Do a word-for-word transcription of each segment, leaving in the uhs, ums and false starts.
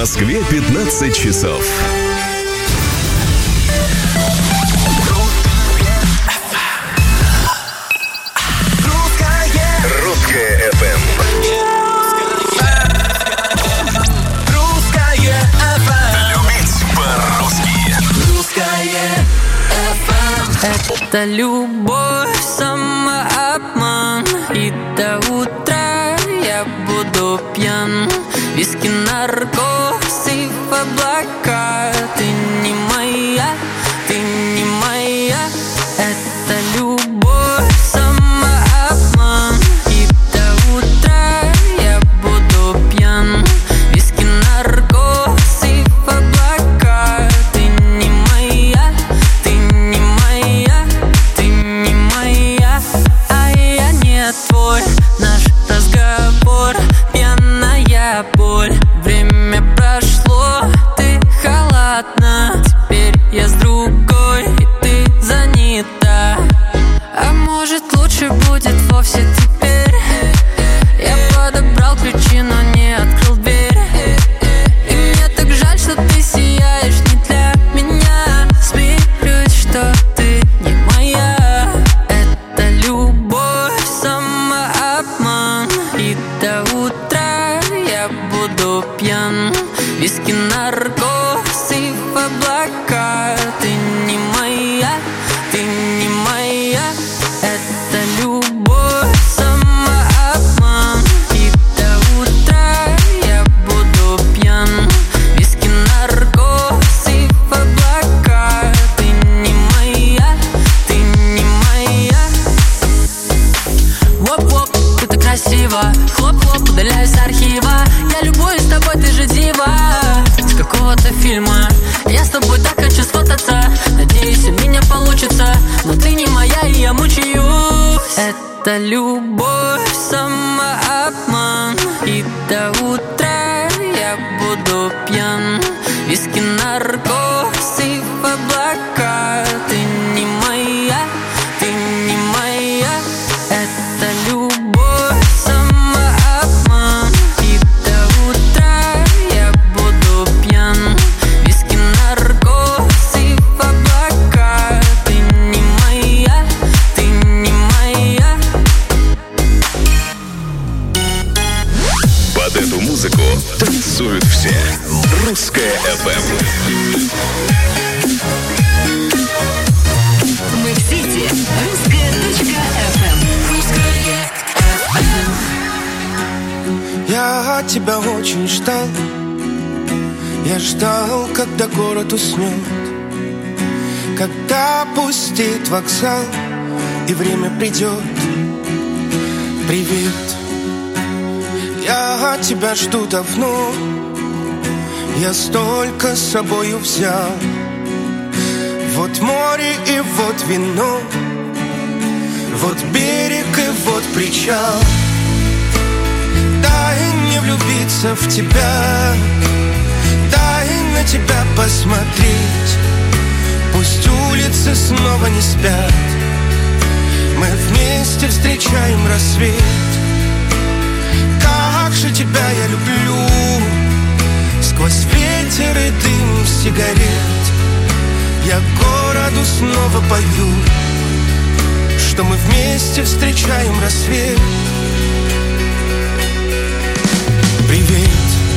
Москве пятнадцать часов. Русская эф эм. Русская эф эм. Любить по-русски. Русская эф эм. Это любовь, самообман, и до утра я буду пьян. Виски, наркоз и в облака. Ты не моя, ты не моя. Это любовь, самообман, и до утра я буду пьян. Виски, наркоз и в облака. Ты не моя, ты не моя, ты не моя, а я не твой. Наш разговор — пьяная боль. Время прошло, ты халатна. Теперь я с другой, и ты занята. А может, лучше будет вовсе теперь? Я подобрал ключи, но не открыл дверь. И мне так жаль, что ты сияешь не для меня. Смирюсь, что ты не моя. Это любовь, самообман, и до утра я буду пьян. Виски, наркоз и в облака. Ты не моя, ты не моя. Это любовь, самообман, и до утра я буду пьян. Виски, наркоз и в облака. Ты не моя, ты не моя. Воп-воп, ты так красиво. Хлоп-хлоп, удаляюсь с архива. Я любуюсь тобой, ты же дива с какого-то фильма. Я с тобой так хочу сфотаться. Надеюсь, у меня получится. Но ты не моя, и я мучаюсь. Это любовь, самообман, и до утра я буду пьян. Виски, наркоз и в облака. Ты не моя, ты не моя. Это любовь, самообман, и до утра я буду пьян. Виски, наркоз и в облака. Ты не моя, ты не моя. Под эту музыку танцуют все. Русская эф эм. Мы в сети. Русская точка эф эм. Русская эф эм. Я тебя очень ждал. Я ждал, когда город уснет, когда пустеет вокзал и время придет. Привет, я тебя жду давно. Я столько с собою взял. Вот море и вот вино, вот берег и вот причал. Дай мне влюбиться в тебя, дай на тебя посмотреть. Пусть улицы снова не спят, мы вместе встречаем рассвет. Как же тебя я люблю, сквозь ветер и дым сигарет. Я городу снова пою, что мы вместе встречаем рассвет. Привет,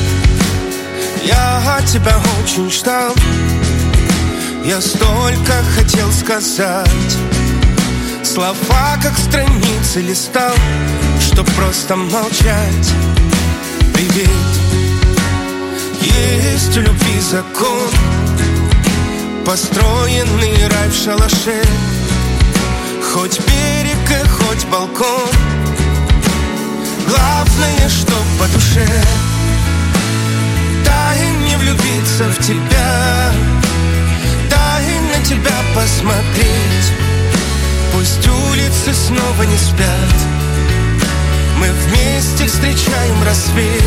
я тебя очень ждал. Я столько хотел сказать, слова как страницы листал, чтоб просто молчать. Привет, есть у любви закон, построенный рай в шалаше. Хоть берег и хоть балкон, главное, чтоб по душе. Дай мне влюбиться в тебя, дай на тебя посмотреть. Пусть улицы снова не спят, мы вместе встречаем рассвет.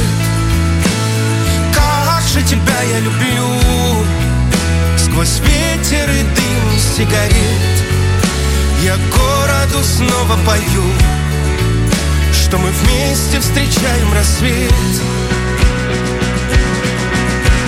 Как же тебя я люблю, сквозь ветер и дым сигарет. Я городу снова пою, что мы вместе встречаем рассвет.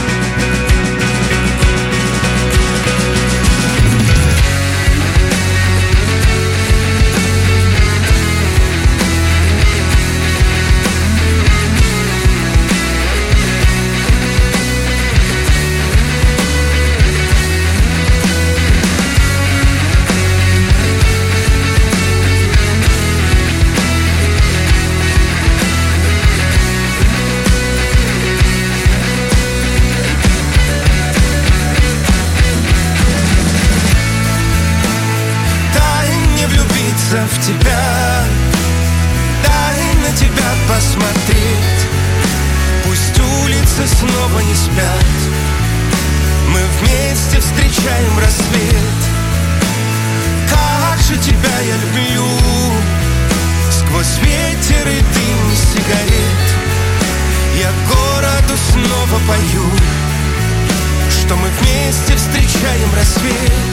снова не спят. Мы вместе встречаем рассвет. Как же тебя я люблю. Сквозь ветер и дым сигарет я городу снова пою, что мы вместе встречаем рассвет.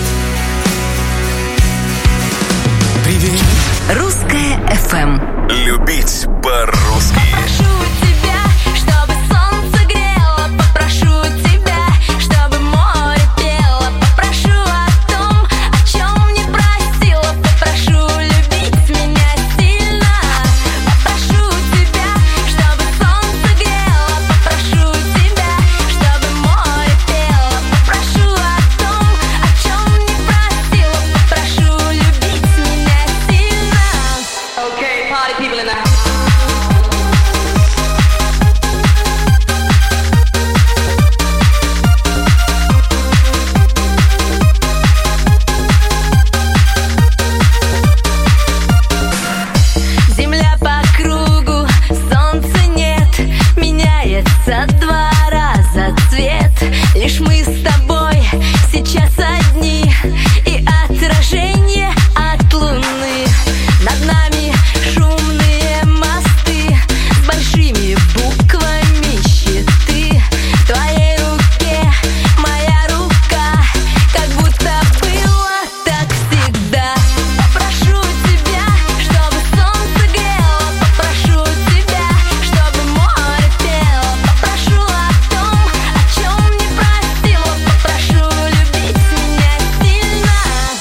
Привет. Русское эф эм. Любить по-русски. Попрошу тебя, чтобы солнце грело. Попрошу тебя, чтобы море пело. Попрошу о том, о чем не просила. Попрошу любить меня сильно. Попрошу тебя, чтобы солнце грело. Попрошу тебя, чтобы море пело. Попрошу о том, о чем не просила. Попрошу любить меня сильно. Okay, party people in the house. Земля по кругу, солнца нет, меняется два раза цвет. Лишь мы с тобой сейчас одни, и отражение от луны. Над нами шумные мосты с большими буквами щиты. В твоей руке моя рука, как будто было так всегда. Попрошу тебя, чтобы солнце грело. Попрошу тебя, чтобы море пело. Попрошу о том, о чем не просила. Попрошу любить меня сильно.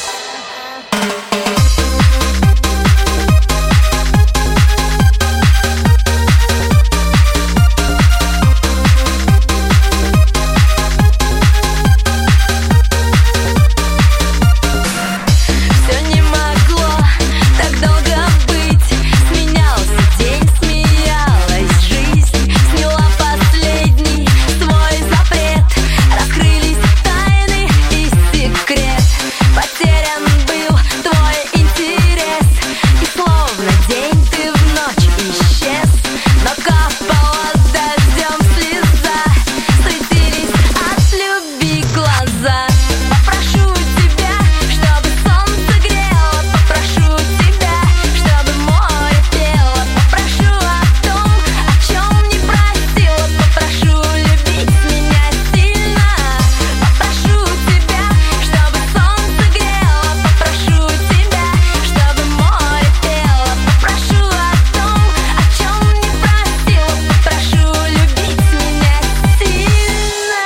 Все не могло так долго быть. Сменялся день, смеялась жизнь. Сняла последний свой запрет. Раскрылись тайны и секрет. Потерян был твой интерес. И словно день ты в ночь исчез. Но капала дождем слеза. Светились от любви глаза. Попрошу тебя, чтобы солнце грело. Попрошу тебя, чтобы море пело. Попрошу о том, о чем не просила. Попрошу любить меня сильно. Попрошу тебя, чтобы солнце грело. Попрошу тебя, чтобы море пело. Попрошу о том, о чем не просила. Попрошу любить меня сильно.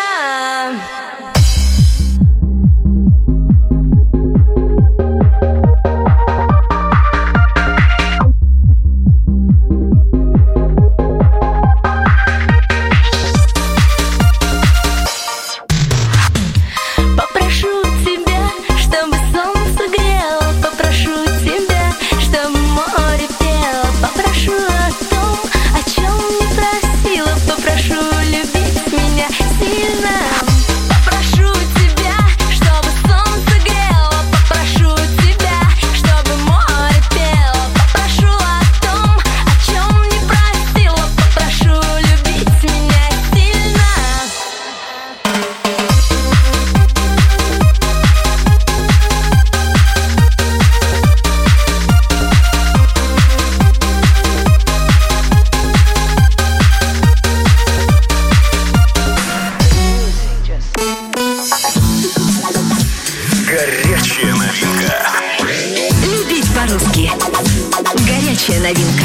Попрошу тебя, чтобы солнце грело. Попрошу тебя, чтобы море пело. Попрошу о том, о чем не просила. Попрошу любить меня сильно. Попрошу тебя, чтобы солнце грело. Попрошу тебя, чтобы море пело. Попрошу о том, о чем не просила. Попрошу любить меня сильно. Горячая новинка. Любить по-русски. Горячая новинка.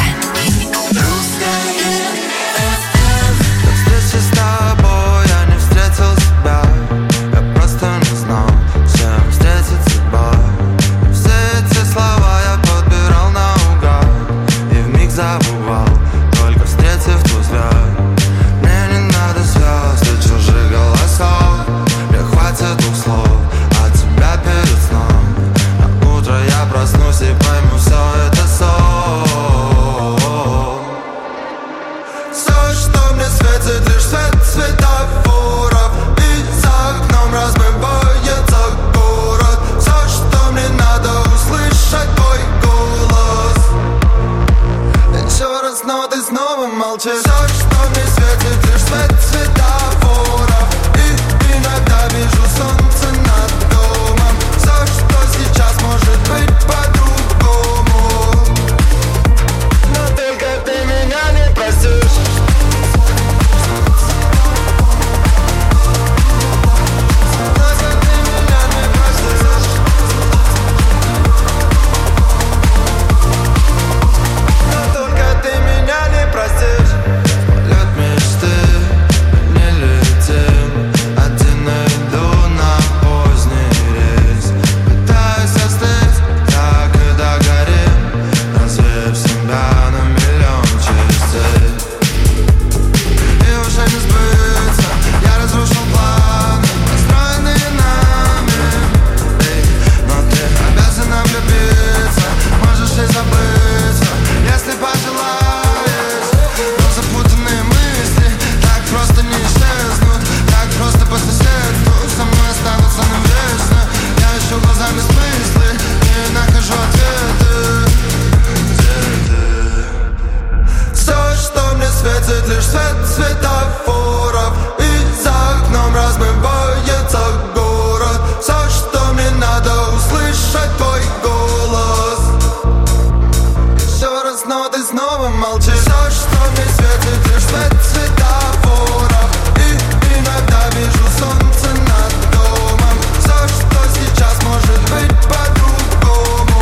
Встречи с тобой, я не встретил тебя. Я просто не знал, чем встретить судьба. Все эти слова я подбирал наугад и вмиг забывал, только встретив твой взгляд. Мне не надо звезд и чужих голосов. Мне хватит двух слов от тебя перед сном. На утро я проснусь и пойму, все это сон. Все, что мне светит, лишь свет светофоров. И за окном размывается город. Все, что мне надо, услышать твой голос. Еще раз, но ты снова молчишь. Все, что мне светит, лишь свет светофоров. вижу солнце над домом. Все, что сейчас может быть по-другому. Но только ты меня не простишь. Только ты меня не простишь. Но только ты меня не простишь. Полет мечты, не летим. Один иду на поздний рейс. Пытаюсь остыть, так и догорим. Развеяв себя на миллион частей. И уже не сбыться, я разрушил планы, построенные нами. Эй, но ты обязана влюбиться. Можешь и забыться, если пожелаешь. Но запутанные мысли так просто не исчезнут. Так просто по соседству со мной останутся навечно. Я ищу глазами смыслы и нахожу ответы. Где ты? Все, что мне светит, лишь свет светофоров. И за окном размывается город. Все, что мне надо, услышать твой голос. Еще раз, но ты снова молчишь. Все, что мне светит, лишь свет светофоров. И иногда вижу солнце над домом. Все, что сейчас может быть по-другому.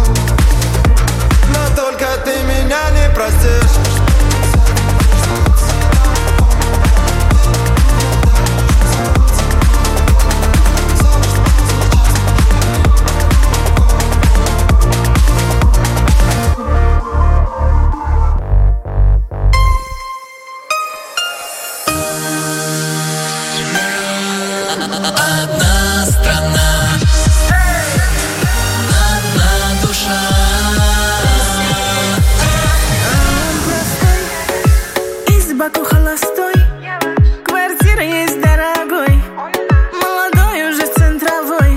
Но только ты меня не простишь. Одна страна, одна душа. Из Баку холостой, квартира есть дорогой, молодой уже центровой.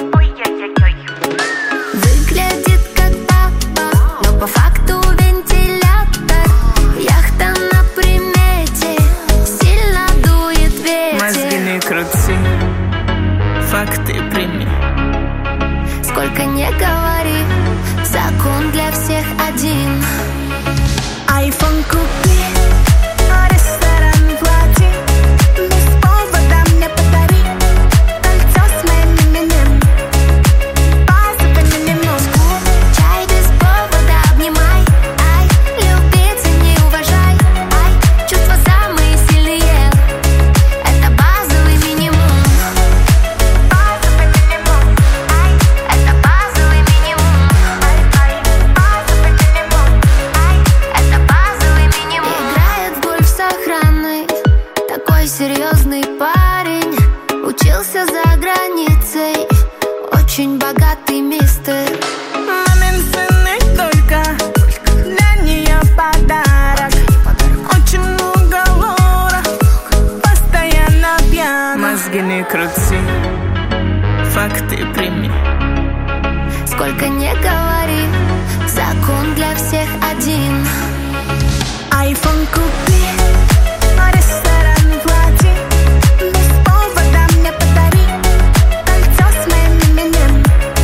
Выглядит как папа, но по факту вентилятор. Яхта на примете, сильно дует Мозги ветер. не крути, факты прими. Сколько не говори, закон для всех один. Айфон купи, ресторан плати, без повода мне подари кольцо с моим именем. Позвони немножко. Чай без повода обнимай. Ай, любить и не уважай. Ай, чувства самые сильные. Это базовый минимум. Базовый минимум. Ай, это базовый минимум. Ай, ай, базовый минимум. Ай, это базовый минимум. Играет в гольф с охраной. Такой серьезный парень. Учился за границей. Очень богатый мистер. Мамин сын и только для нее подарок. Очень много лора, постоянно пьяна. Мозги не крути, факты прими. Сколько не говори, закон для всех один. Айфон купи, ресторан плати, без повода мне подари кольцо с моим именем.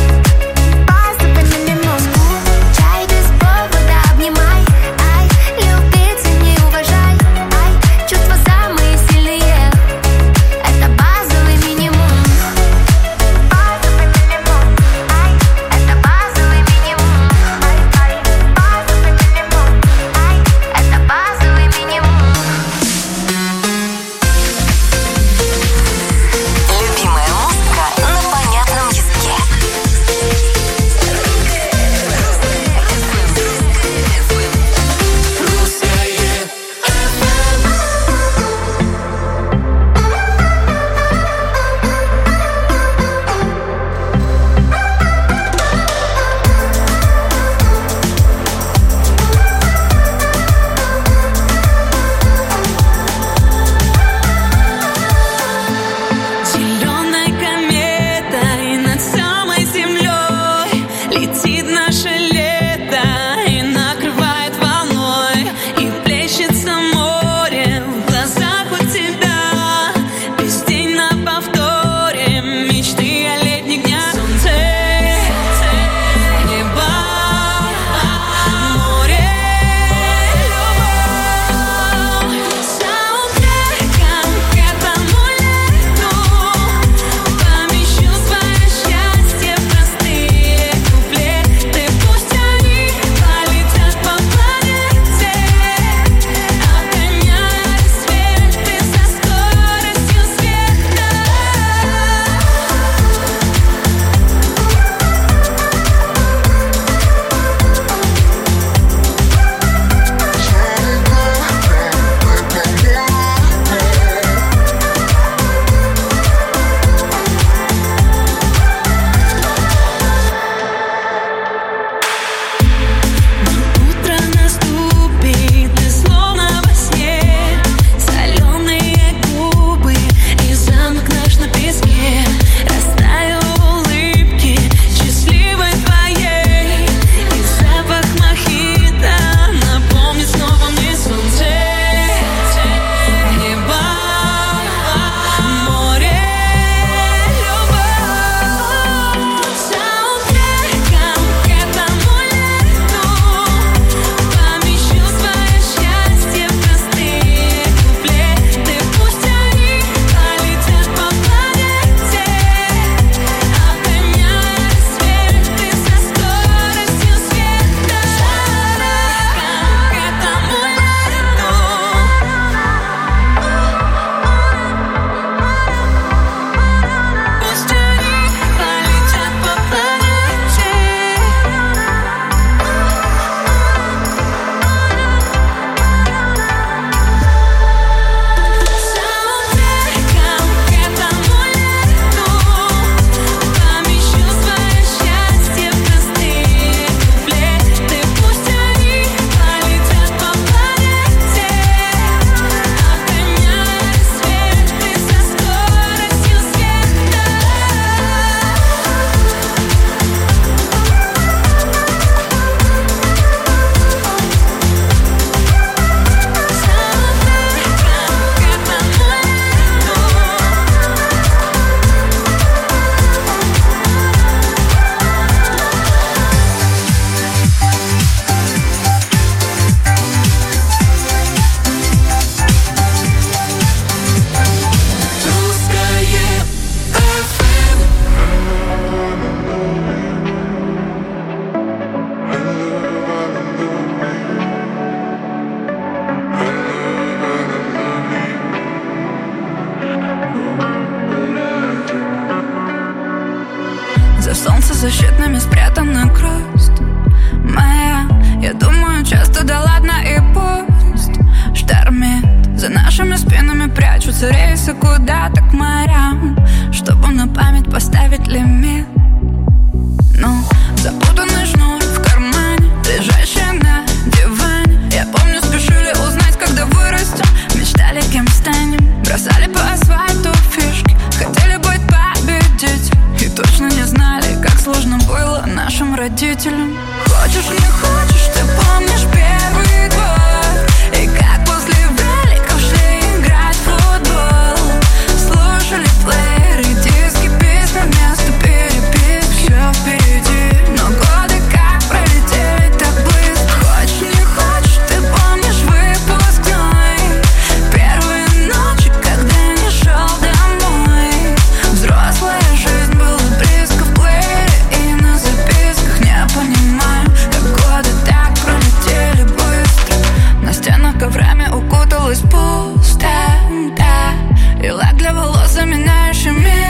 защитными спрятана грусть моя. Я думаю часто, да ладно и пусть штормит. За нашими спинами прячутся рейсы куда-то к морям, чтобы на память поставить лимит. Ну, запутанный шнур в кармане, лежащий на диване. Я помню, спешили узнать, когда вырастем. Мечтали, кем станем. Бросали по асфальту фишки, хотели быть победителем. И точно не знали, как сложно было нашим родителям. Хочешь, не хочешь, ты помнишь первый двор. И как после великов шли играть в футбол. Слушали плееры, диски, песни вместо переписки. Все впереди, но годы как пролетели так быстро. Хочешь, не хочешь, ты помнишь выпускной. Первые ночи, когда не шел домой. Взрослая жизнь была близко в плеере и на записках. Не понимаю, как годы так пролетели быстро. На стенах коврами укуталась пустота. И лак для волос, заменяющий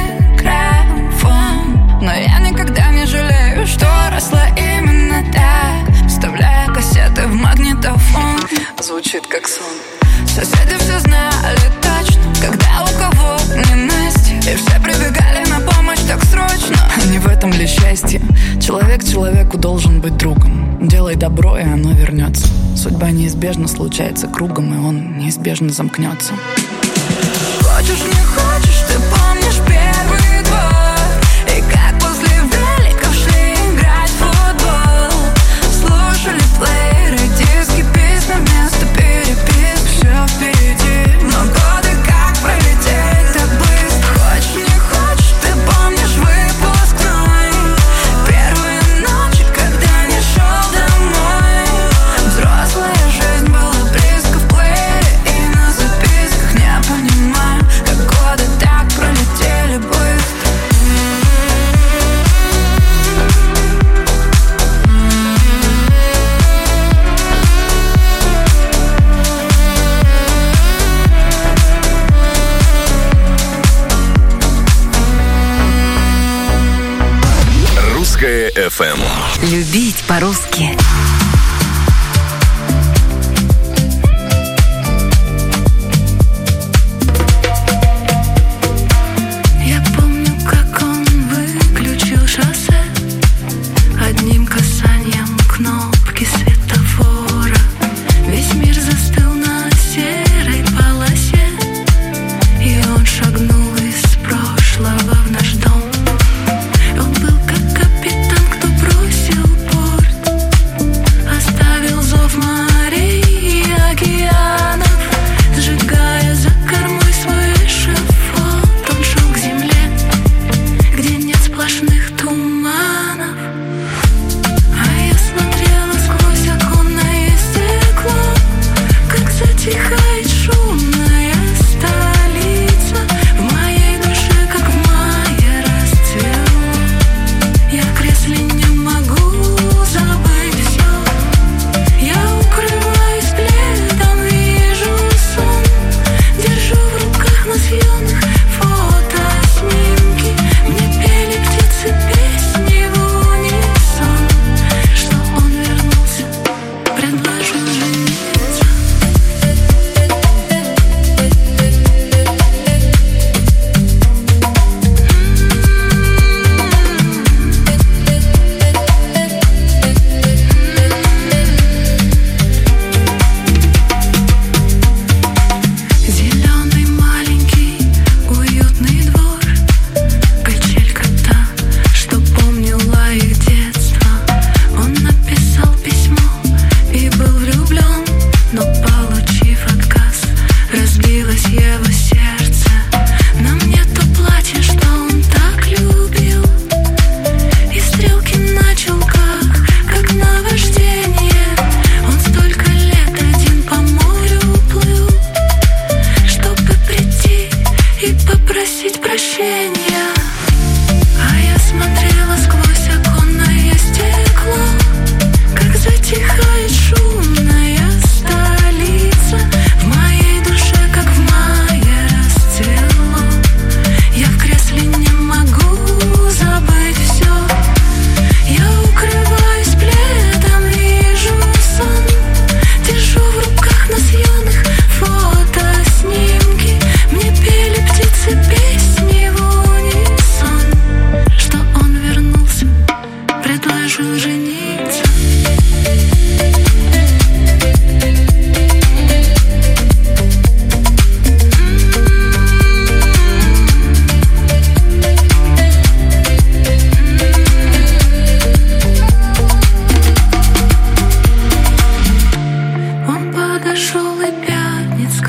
микрофон. Но я никогда не жалею, что росла именно так, вставляя кассеты в магнитофон. Звучит как сон. Соседи все знали точно, когда у кого ненастье. И все прибегали на помощь так срочно. Не в этом ли счастье? Человек человеку должен быть другом. Делай добро, и оно вернется. Судьба неизбежно случается кругом, и он неизбежно замкнется. Хочешь, не хочешь, ты помнишь первый двор. И как после великов шли играть в футбол. Слушали плееры, диски, песни вместо переписки. Все впереди, но годы как пролетели так быстро. Хочешь, не хочешь, ты помнишь выпускной. Первые ночи, когда не шел домой. Взрослая жизнь была близко в плеере и на записках. Не понимаю, как годы так пролетели быстро. Русское эф эм. Любить по-русски. Я помню, как он выключил шоссе одним касанием кнопки светофора. Весь мир застыл на серой полосе, и он шагнул из прошлого в наш дом. Он был как капитан, кто бросил порт, оставил зов морей и океанов, сжигая за кормой свой эшафот. Он шел к земле, где нет сплошных туманов. А я смотрела сквозь оконное стекло, как затихает шумная столица. В моей душе, как в мае, расцвело. Я в кресле не могу забыть все. Я укрываюсь пледом, вижу сон. Держу в руках на съемных фотоснимки. Мне пели птицы песни в унисон, что он вернулся, предложил жениться. Зеленый маленький уютный двор, качелька та, что помнила их детство. Он написал письмо и был влюблен, но, получив отказ, разбилось его сердце. На мне то платье, что он так любил, и стрелки на чулках, как наваждение. Он столько лет один по морю плыл, чтобы прийти и попросить прощения. А я смотрела сквозь оконное стекло, как затихает шумная столица. В моей душе, как в мае,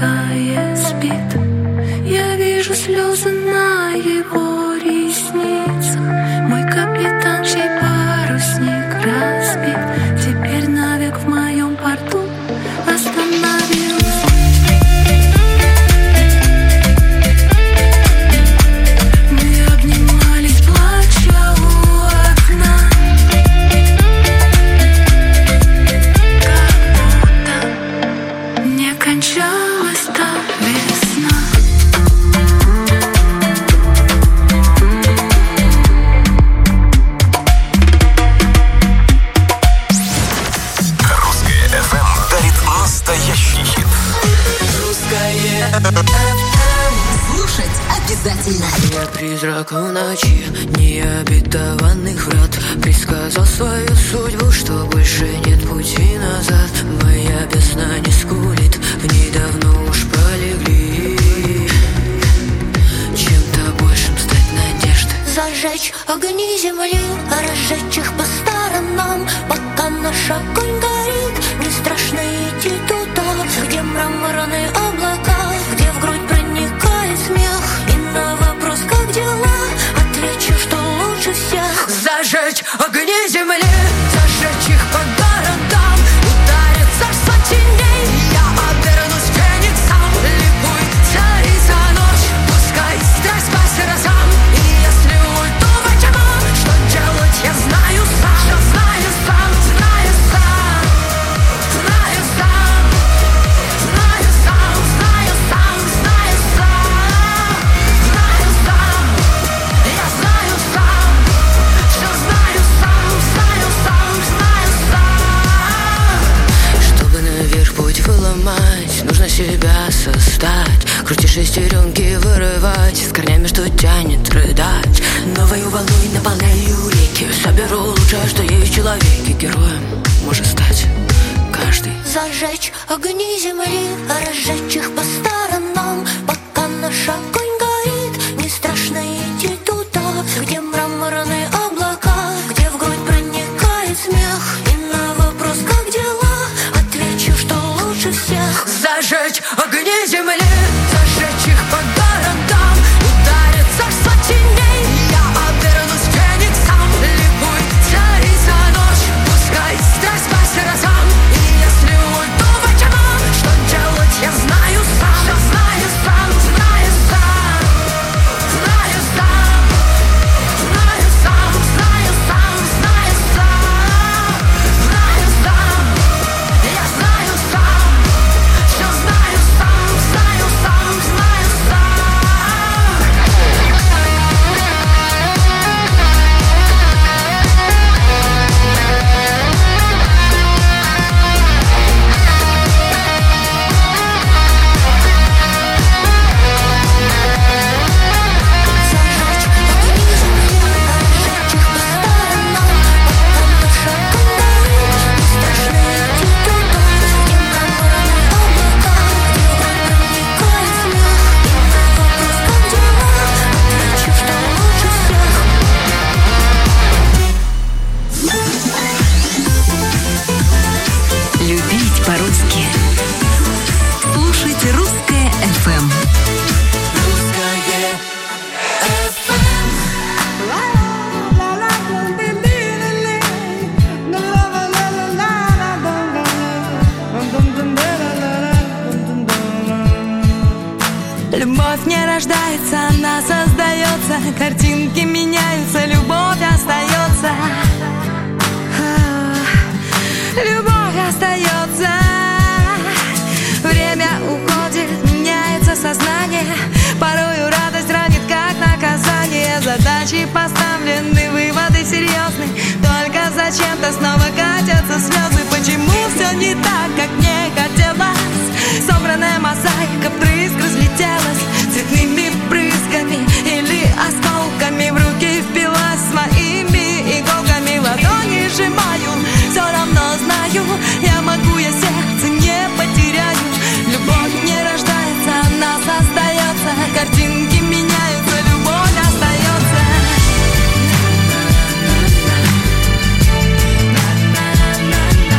мелькает, спит. Я вижу слезы на его ресницах. Мой капитан, чей парусник разбит, теперь навек в моем порту остановился. Мы обнимались, плача у окна, как будто не кончалась та весна. Русское эф эм дарит настоящий хит. Русское эф эм. Слушать обязательно. Я призрак в ночи необетованных врат, предсказал свою судьбу, что больше нет пути назад. Моя бездна не скулит, в ней давно уж пролегли чем-то большим стать надежды. Зажечь огни земли, разжечь их по сторонам, пока наш огонь горит. Не страшно идти туда, где мраморные облака, где в грудь проникает смех. И на вопрос, как дела, отвечу, что лучше всех. Зажечь огни земли, зажечь их по городам, ударит царство теней. Я обернусь фениксом, ликуй, цари за ночь, пускай страсть по сердцам. И если уйду во тьму, что делать я знаю сам, что знаю сам, знаю сам, знаю сам, знаю сам, знаю сам, знаю сам, знаю сам, я знаю сам, что знаю сам, знаю сам, знаю сам. Чтобы наверх путь выломать, нужно себя создать, крутить шестеренки, вырывать, с корнями, что тянет, рыдать. Новою волной наполняю реки, соберу лучшее, что есть в человеке. Героем может стать каждый. Зажечь огни земли, разжечь их по сторонам, пока наш огонь горит. Не страшно идти туда, где мраморные облака, где в грудь проникает смех. И на вопрос, как дела, отвечу, что лучше всех. Зажечь огни земли, зажечь их по городам, ударит царство теней. Я обернусь фениксом, ликуй, цари за ночь, пускай страсть по сердцам. И если уйду во тьму, что делать я знаю сам, что знаю сам, знаю сам, знаю сам, знаю сам, знаю сам, знаю сам, знаю сам, я знаю сам, что знаю сам, знаю сам, знаю сам. Зажечь огни земли, разжечь их по сторонам, пока наш огонь горит. Не страшно идти туда, где мраморные облака, где в грудь проникает смех. И на вопрос, как дела, отвечу, что лучше всех. Любить по-русски. Слушайте Русское эф эм. Любовь не рождается, она создается. Картинки меняются, любовь остается. Любовь остается. Время уходит, меняется сознание. Порою радость ранит, как наказание. Задачи поставлены, выводы серьезны. Только зачем-то снова катятся слезы. Почему все не так, как мне хотелось? Собранная мозаика вдрызг разлетелась цветными брызгами или осколками. В руки впилась своими иголками. Ладони сжимаю, все равно знаю, я могу, я сердце не потеряю. Любовь не рождается, она создается. Картинки меняются, любовь остается.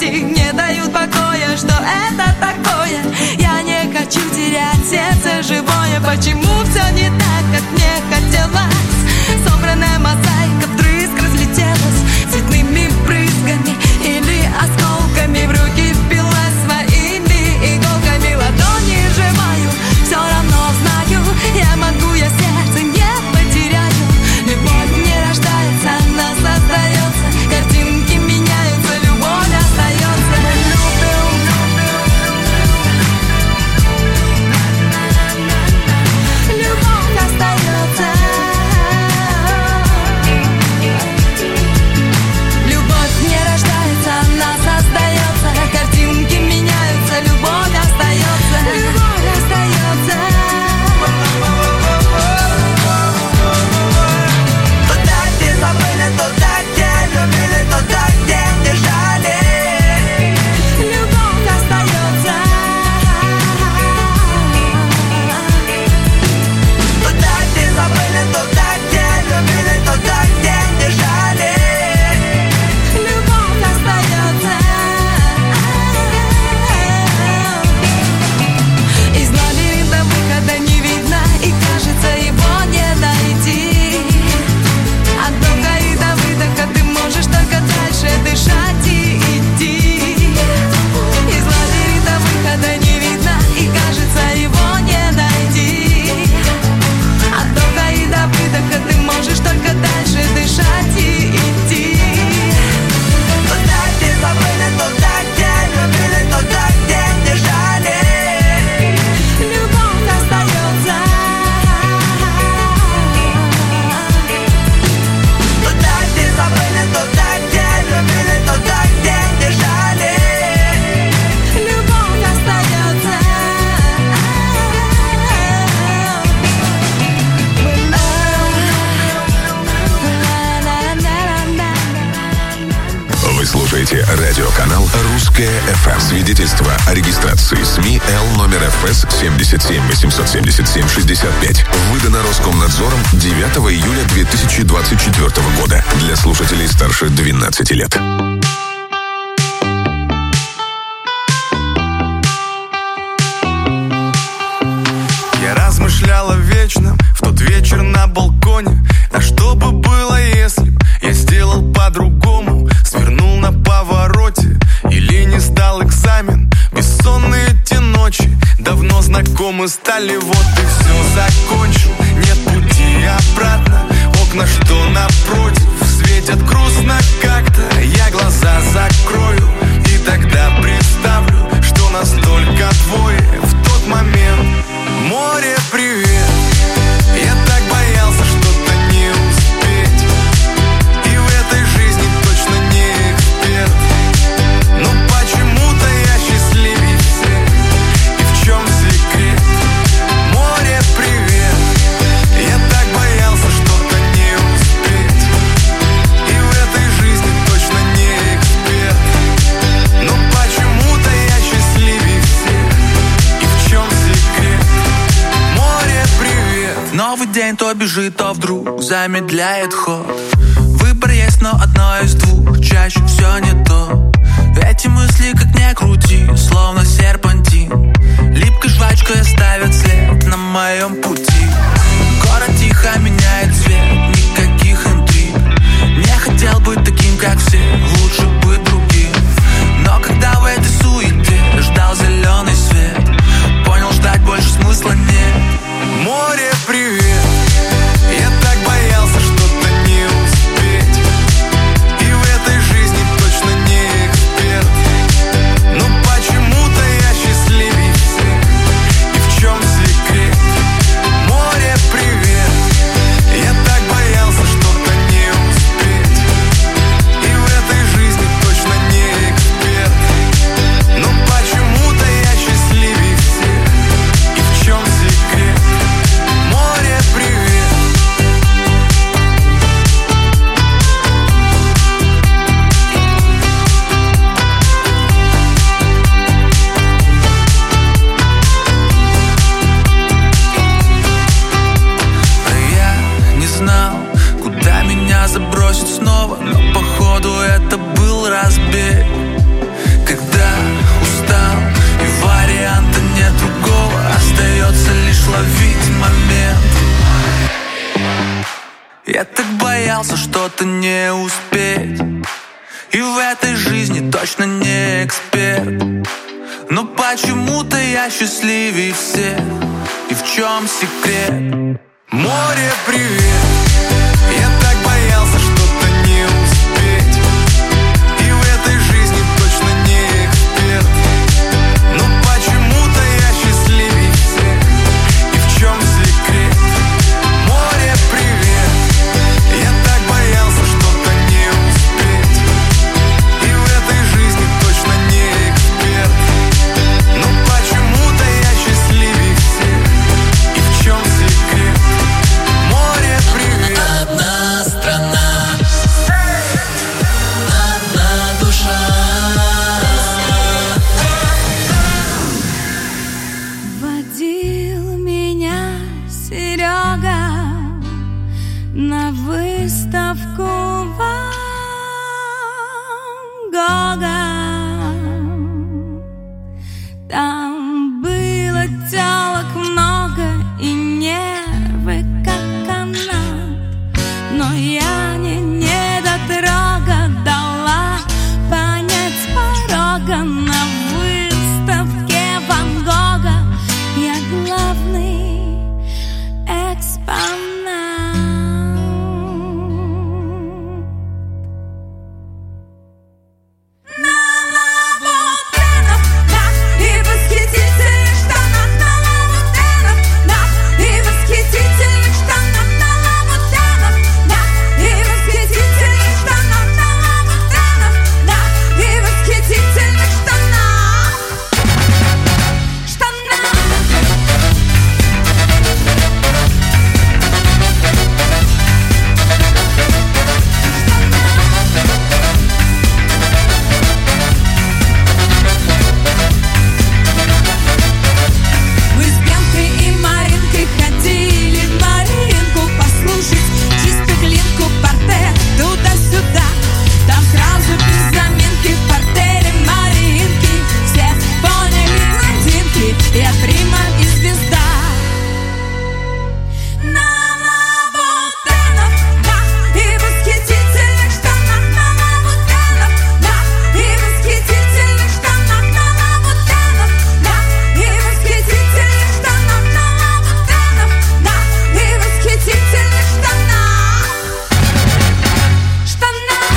страсти не дают покоя. Что это такое? Я не хочу терять сердце живое. Почему все не так, как мне хотелось? Собранная мозаика вдрызг разлетелась цветными брызгами или осколками. В руки впилась своими иголками. Ладони сжимаю, все равно знаю, я могу, я сердце не потеряю. Любовь не рождается, она создается. Картинки меняются, любовь остается. Любовь остается. Любовь не рождается, она создается. Картинки меняются, любовь остается. Любовь остается. Туда, где забыли, туда, где любили, туда, где держали. Любовь остается. Туда, где забыли, туда, где любили, туда, где держали. Любовь остается. Из лабиринта выхода не видно, и кажется, его не найти. От вдоха и до выдоха ты можешь только дальше дышать и идти. Из лабиринта выхода не видно, и кажется, его не найти. От вдоха и до выдоха ты можешь только дальше дышать и идти. Туда, где забыли, туда, где любили, туда, где держали. Любовь остается. Туда, где забыли, туда, где любили, туда, где держали. Любовь остается. Вы слушаете радиоканал «Русская эф эм». Свидетельство о регистрации СМИ Л номер эф эс семьдесят семь восемьсот семьдесят семь шестьдесят пять. Выдано Роскомнадзором девятого июля две тысячи двадцать четвёртого года. Для слушателей старше двенадцати лет. Я размышлял о вечном в тот вечер на балконе. А что бы было, если б я сделал по-другому? Свернул на повороте или не сдал экзамен? Бессонные эти ночи давно знакомы стали. Вот и все закончил, нет пути обратно. Окна, что напротив, светят грустно как-то. Я глаза закрою и тогда представлю, что нас только двое в тот момент. Море, привет. Я так боялся что-то не успеть, и в этой жизни точно не эксперт. Но почему-то я счастливее всех. И в чем секрет? Море, привет. Я так боялся что-то не успеть, и в этой жизни точно не эксперт. Но почему-то я счастливее всех. И в чем секрет? Море, привет. Новый день то бежит, то вдруг замедляет ход. Выбор есть, но одно из двух. Чаще все не то. Эти мысли, как ни крути, словно серпантин. Липкой жвачкой оставят след на моем пути. Город тихо меняет цвет, никаких интриг. Не хотел быть таким, как все, лучше быть другим. Но когда в этой суете ждал зеленый свет, понял, ждать больше смысла нет. Море, привет. Я так боялся что-то не успеть, и в этой жизни точно не эксперт. Но почему-то я счастливее всех. И в чем секрет? Море, привет. Я так боялся что-то не успеть, и в этой жизни точно не эксперт. Но почему-то я счастливее всех. И в чем секрет? Море, привет. Я не знал, куда меня забросит снова, но походу это был разбег. нет другого, остается лишь ловить момент. Я так боялся что-то не успеть, и в этой жизни точно не эксперт. Но почему-то я счастливее всех. И в чем секрет? Море, привет. Я так боялся что-то не успеть, и в этой жизни точно не эксперт. Но почему-то я счастливее всех. И в чем секрет? Море, привет. Я так боялся что-то не успеть, и в этой жизни точно не эксперт. Но почему-то я счастливее всех. И в чем секрет? Море, привет. Одна страна, одна душа. Водил меня Серега на выставку Ван Гога. Там было телок много и нервы как канат, но я не недотрога дала понять с порога. На выставке Ван Гога я главный экспонат. На лабутенах, да, и восхитительных штанах. На лабутенах, да, и восхитительных штанах. На лабутенах, да, и восхитительных штанах. На лабутенах, да, и восхитительных штанах. Штанах. Мы с Генкой и Маринкой ходили в Маринку послушать чисто глинку портрет туда-сюда. Там сразу без заминки в портере Маринки все поняли блондинки, я прима и звезда. На лабутенах, да, и восхитительных штанах. На лабутенах, да, и восхитительных штанах. На лабутенах, да, и восхитительных штанах. На лабутенах, да, и восхитительных штанах. Штанах.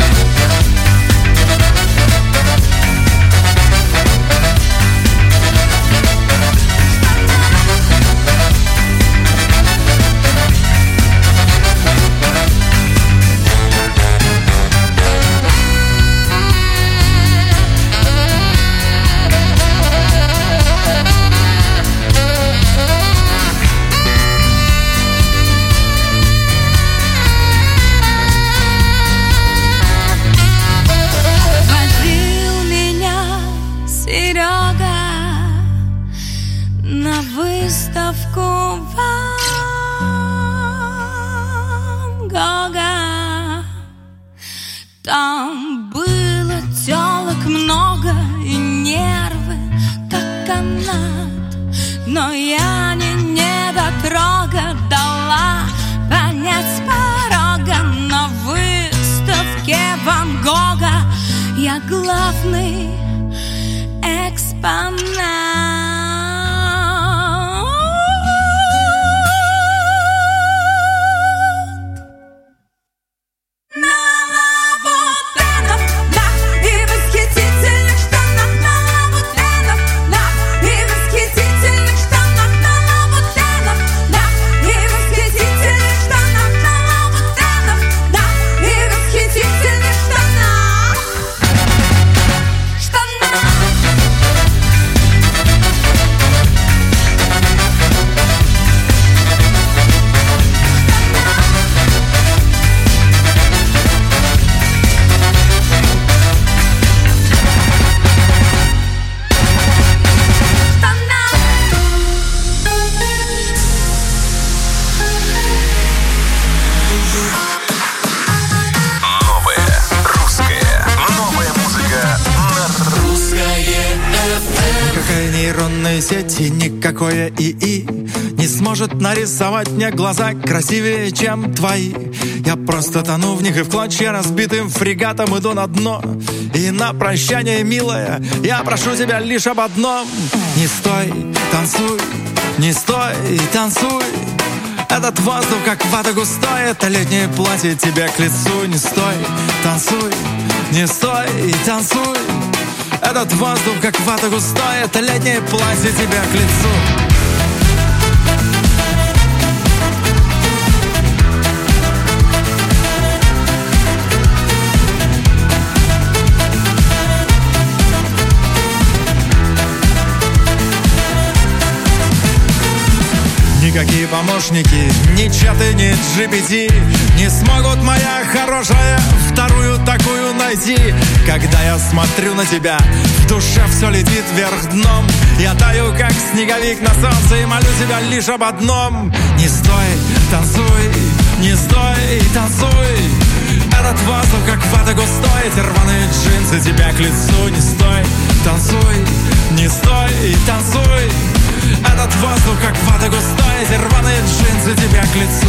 Водил меня Серега на выставку Ван Гога. Там было телок много и нервы как канат, но я не недотрога дала понять с порога. На выставке Ван Гога я главный экспонат. На лабутенах, да, и восхитительных штанах. На лабутенах, да, и восхитительных штанах. На лабутенах, да, и восхитительных штанах. На лабутенах, да, и восхитительных штанах. Штанах. нейронные сети, никакое ИИ не сможет нарисовать мне глаза красивее, чем твои. Я просто тону в них и в клочья разбитым фрегатом иду на дно. И на прощание, милая, я прошу тебя лишь об одном: не стой, танцуй, не стой, танцуй. Этот воздух как вата густой, это летнее платье тебе к лицу. Не стой, танцуй, не стой, танцуй. Этот воздух как вата густой, это летнее платье тебе к лицу. Никакие помощники, ни чаты, ни джи пи ти не смогут, моя хорошая, вторую такую найти. Когда я смотрю на тебя, в душе все летит вверх дном. Я таю, как снеговик на солнце, и молю тебя лишь об одном: не стой, танцуй, не стой, танцуй. Этот воздух как вата густой, эти рваные джинсы тебя к лицу. Не стой, танцуй, не стой, танцуй. Этот воздух как вата густой, эти рваные джинсы тебя к лицу.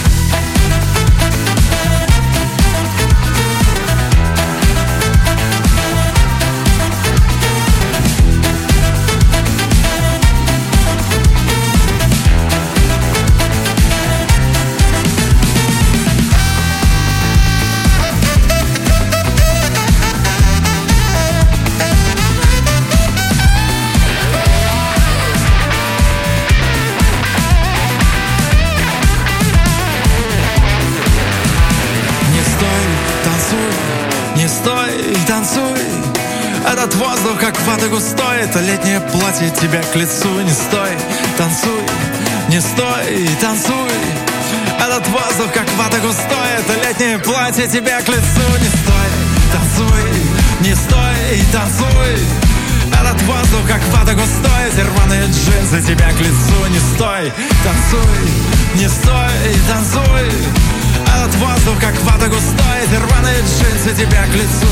Танцуй, этот воздух как вата густой, это летнее платье тебе к лицу. Не стой, танцуй, не стой, танцуй. Этот воздух как вата густой, это летнее платье тебе к лицу. Не стой, танцуй, не стой, танцуй. Этот воздух как вата густой, эти рваные джинсы тебя к лицу. Не стой, танцуй, не стой, танцуй. Этот воздух как вата густой, эти рваные джинсы тебя к лицу.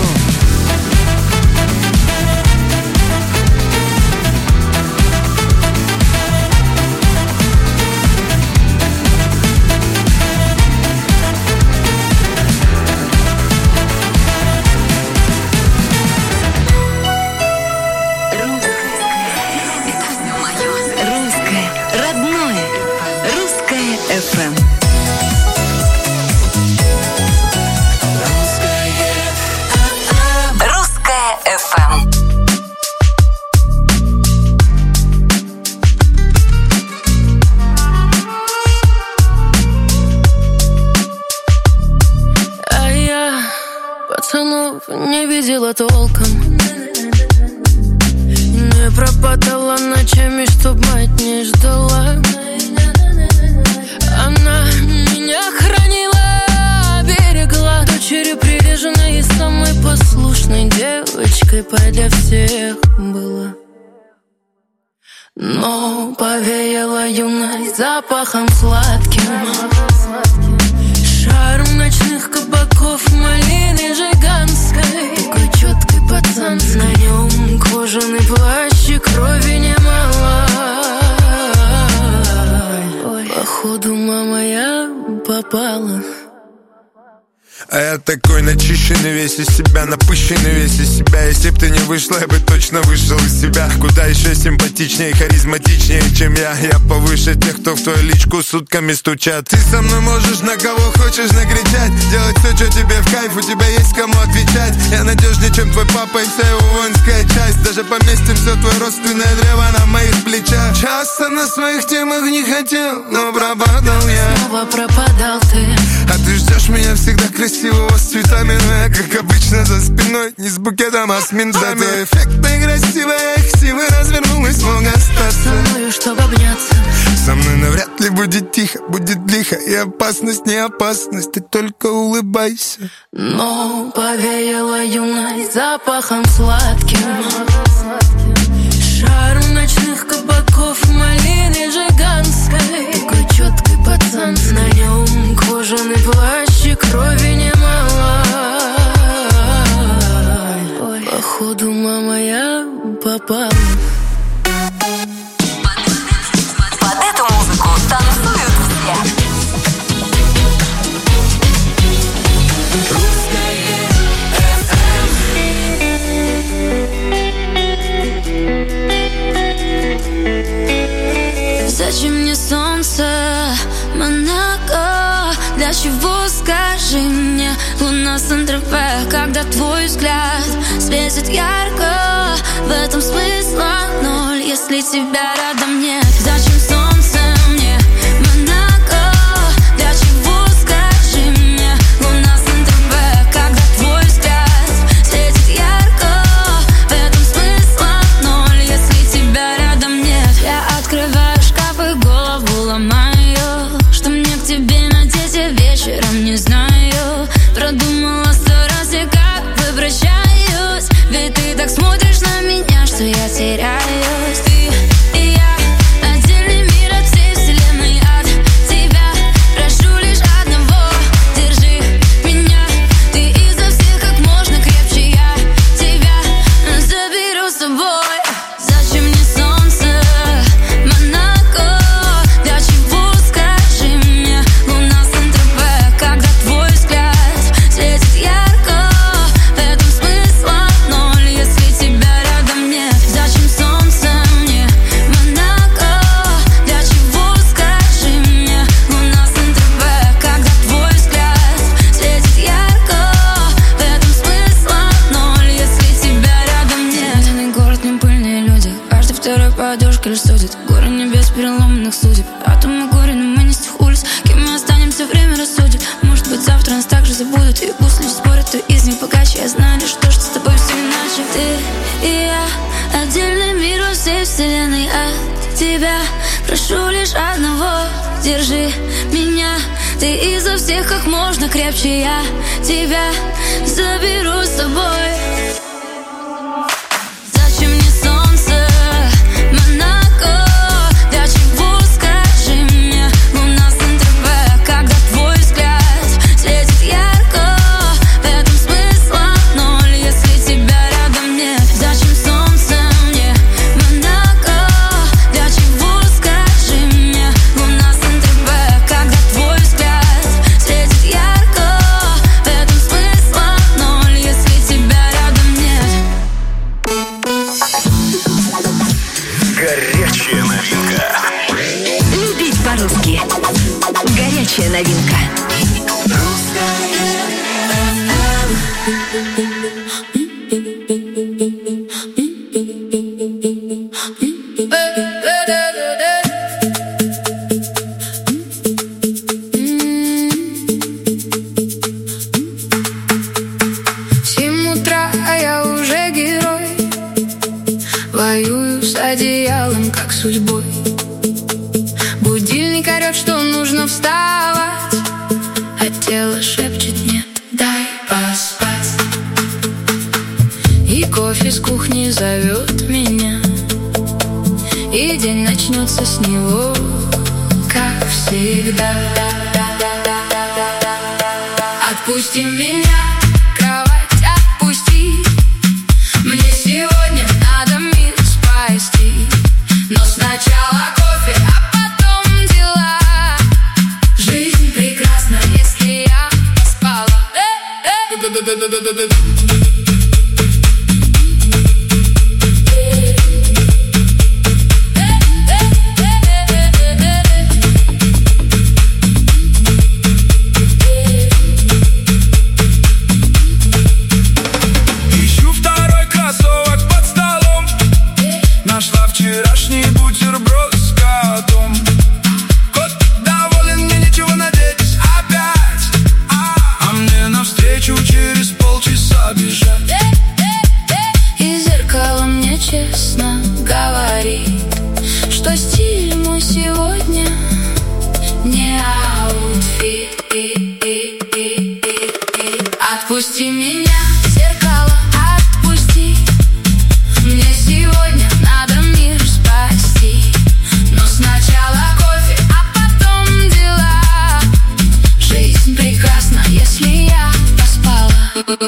Не видела толком, не пропадала ночами, чтоб мать не ждала. Она меня хранила, берегла. Дочерью прилежной и самой послушной девочкой подо всех была. Но повеяла юность запахом сладким, шаром ночных кабаков, малины жиганской. Такой четкий пацан, на нем кожаный плащ и крови немало. Ой, походу, мама, я попала. А я такой начищенный весь из себя, напыщенный весь из себя. Если б ты не вышла, я бы точно вышел из себя. Куда еще симпатичнее и харизматичнее, чем я. Я повыше тех, кто в твою личку сутками стучат. Ты со мной можешь на кого хочешь накричать, делать все, что тебе в кайф, у тебя есть кому отвечать. Я надежнее, чем твой папа и вся его воинская часть. Даже поместим все твое родственное древо на моих плечах. Часто на своих темах не хотел, но пропадал я. Снова пропадал ты. А ты ждешь меня всегда красивого, с цветами, но я, как обычно, за спиной, не с букетом, а с ментами. Зато эффектно и красиво, я их силы развернулась, мог остаться со мною, чтобы обняться. Со мной навряд ли будет тихо, будет лихо, и опасность не опасность, ты только улыбайся. Но повеяла юность запахом сладким, шаром ночных кабаков, малины жиганской. Такой четкий пацан, на нем кожаный плащ и крови немало. Ой, походу, мама, я попала. скажи мне, луна Сан-Тропе, когда твой взгляд светит ярко, в этом смысла ноль, если тебя рядом нет. Зачем солнце мне, Монако, для чего, скажи мне, луна Сан-Тропе, когда твой взгляд светит ярко, в этом смысла ноль, если тебя рядом нет. Я открываю шкаф и голову ломаю, что мне к тебе надеть я вечером не знаю. Продумала сто раз и как выбращаюсь, ведь ты так смотришь на меня, что я теряюсь. Ты и я, отдельный мир от всей вселенной, от тебя прошу лишь одного, держи меня, ты изо всех как можно крепче, я тебя заберу с собой. Зачем мне солнце, Монако, для чего, скажи мне, луна Сан-Тропе, когда твой взгляд светит ярко, в этом смысла ноль, если тебя рядом нет. Зачем солнце мне, Монако, для чего, скажи мне, луна Сан-Тропе, когда твой взгляд светит ярко, в этом смысла ноль, если тебя рядом нет. Пьяный город, не пыльные люди, каждый второй подушка лишь судит. Горы небес переломанных судеб, атомы горе, но мы не с тех улиц. Кем мы останемся, время рассудит. Может быть, завтра нас так же забудут, и пусть люди спорят, то из них богаче. Я знаю лишь то, что с тобой все иначе. Ты и я, отдельный мир во всей вселенной, от тебя прошу лишь одного, держи меня, ты изо всех как можно крепче, я тебя заберу с собой. Зачем мне солнце, Монако, для чего, скажи мне, луна Сан-Тропе, когда твой взгляд светит ярко, в этом смысла ноль, если тебя рядом нет. Зачем солнце мне, Монако, для чего, скажи мне, луна Сан-Тропе, когда твой взгляд светит ярко, в этом смысла ноль, если тебя рядом нет. Горячая новинка. Любить по-русски. Горячая новинка. Семь утра, а я уже герой, воюю с одеялом, как судьбой. Будильник орет, что нужно вставать, а тело шепчет нет, дай поспать. И кофе с кухни зовет меня, и день начнется с него, как всегда. Отпусти меня, кровать отпусти, мне сегодня надо мир спасти. Но сначала кофе, а потом дела. Жизнь прекрасна, если я поспала. Ищу второй кроссовок под столом, нашла вчерашний бутерброд с котом. Кот доволен, мне нечего надеть опять, а мне навстречу через полчаса бежать. И зеркало мне честно говорит, что стиль мой сегодня не аутфит. Отпусти меня, зеркало, отпусти, мне сегодня надо мир спасти. Но сначала кофе, а потом дела. Жизнь прекрасна, если я поспала.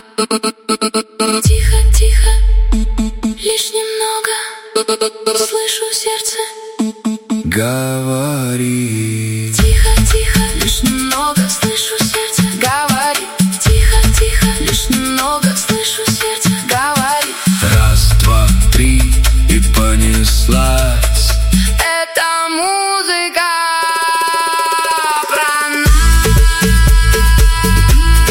Тихо, тихо, лишь немного, слышу сердце Говори. Тихо, тихо, лишь немного, слышу сердце говорит. Тихо, тихо, лишь немного, слышу сердце говорит. Раз, два, три, и понеслась. Это музыка про нас.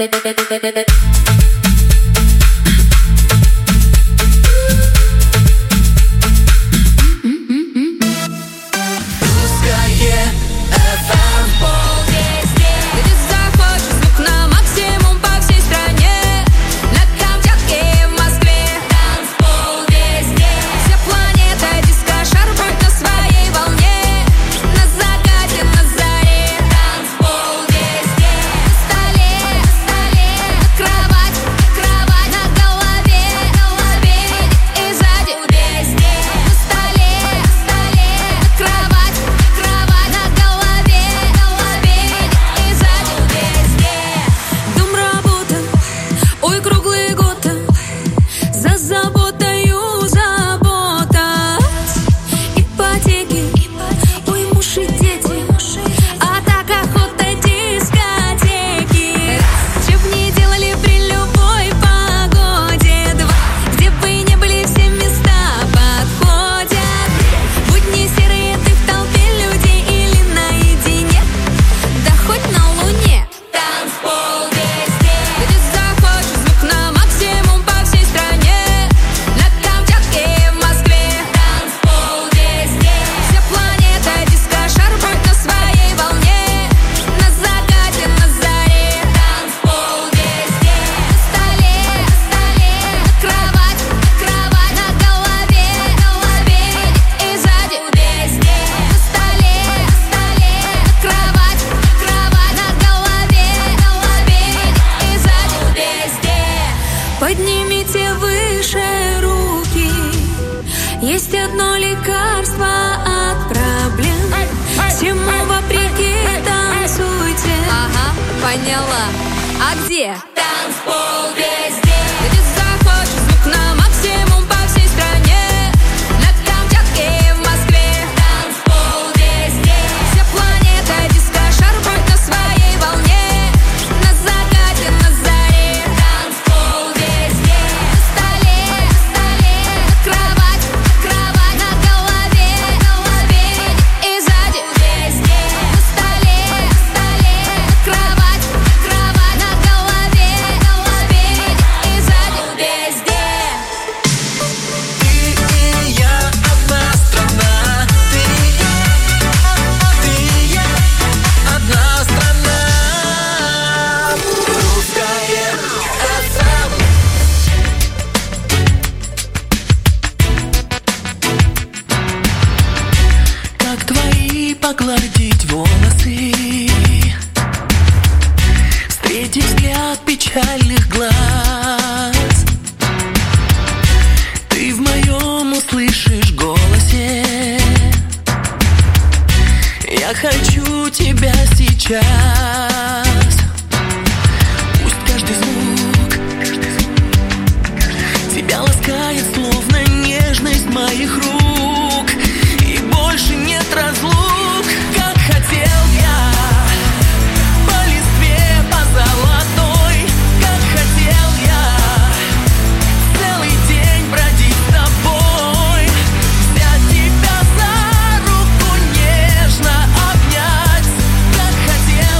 Хотел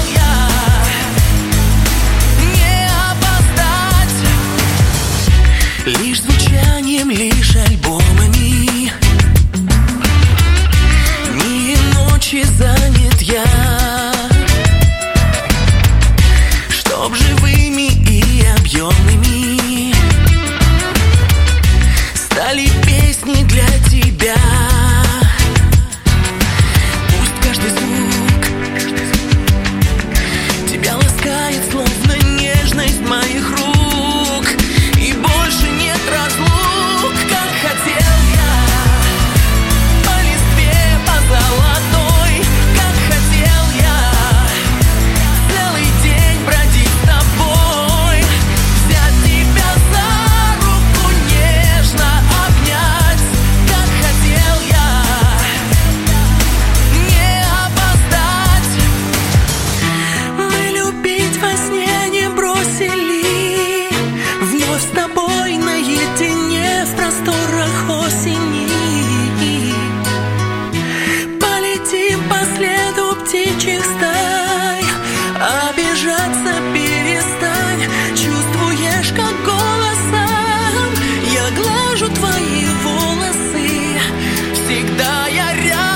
как голосом. Я глажу твои волосы, всегда я рядом.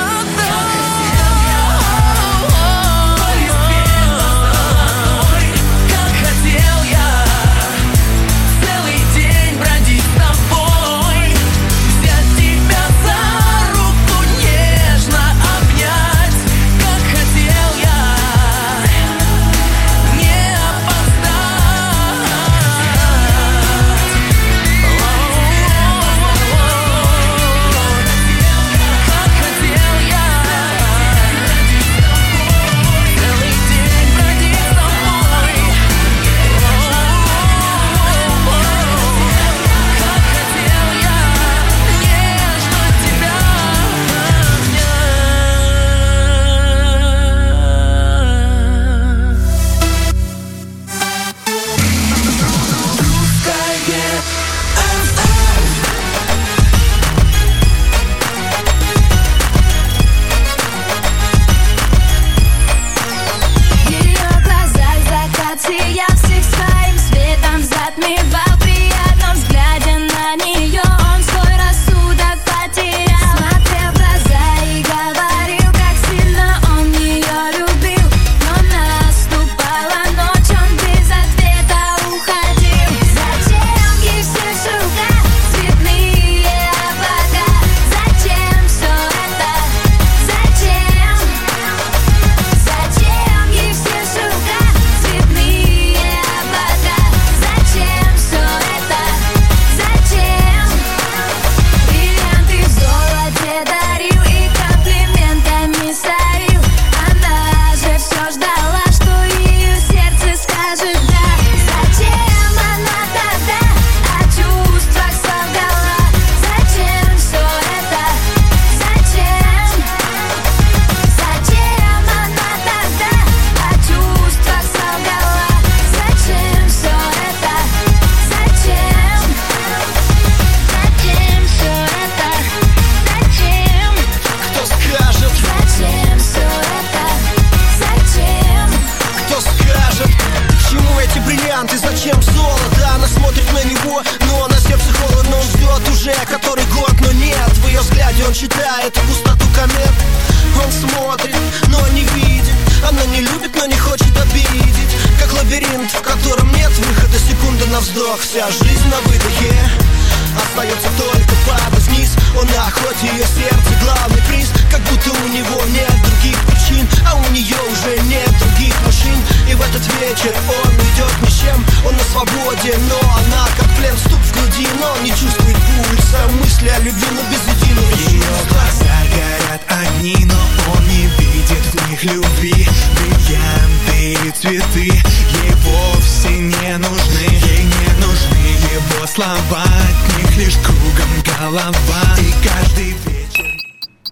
Он считает пустоту комет. Он смотрит, но не видит. Она не любит, но не хочет обидеть. Как лабиринт, в котором нет выхода. Секунда на вздох, вся жизнь на выдохе. Остается только падать вниз. Он на охоте, ее сердце главный приз. Как будто у него нет других причин, а у нее уже нет других мужчин. И в этот вечер он идет ни с чем. Он на свободе, но она как плен. Стук в груди, но он не чувствует пульса. Мысли о любви, но без единого чувства. Ее глаза горят огни, но он не видит в них любви. Бриллианты и цветы ей вовсе не нужны. Ей не нужны его слова, от них лишь кругом голова. И каждый вечер